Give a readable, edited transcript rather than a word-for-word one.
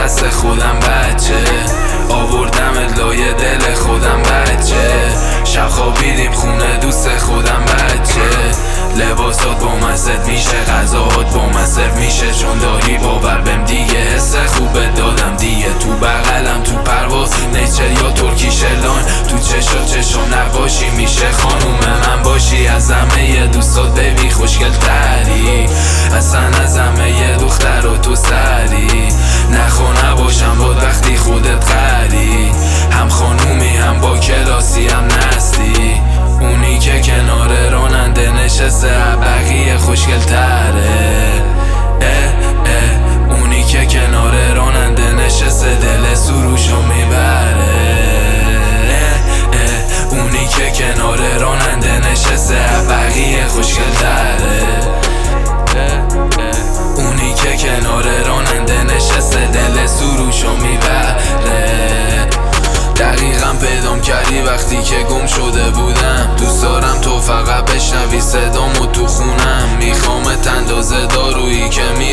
دست خودم بچه، آوردم لای دل خودم بچه، شب خوابیدیم خونه دوست خودم بچه، لباسات با مزد میشه، غذاهات با مصرف میشه، چون داری باور بهم دیگه، حس خوبه دادم دیگه، تو بغلم تو پرواز نیچر یا ترکی شلان، تو چشم نقاشی میشه، خانوم من باشی، از همه دوستات بیبی خوشگل تری، اصلا از همه دختر و تو سری، نخوا نباشم با وقتی خودت قری، هم خانومی هم با کلاسی هم نستی، اونی که کنار راننده نشسته بقیه خوشگل تره، اونی که کنار راننده نشسته دل سروشو میبره، اونی که کنار راننده نشسته بقیه خوشگل تره، اونی که کنار راننده نشسته دل سروشو میبره. دقیقا پیدام کردی وقتی که گم شده بودم، دوست دارم تو فقط بشنوی صدامو تو خونم، میخوامت اندازه دارویی که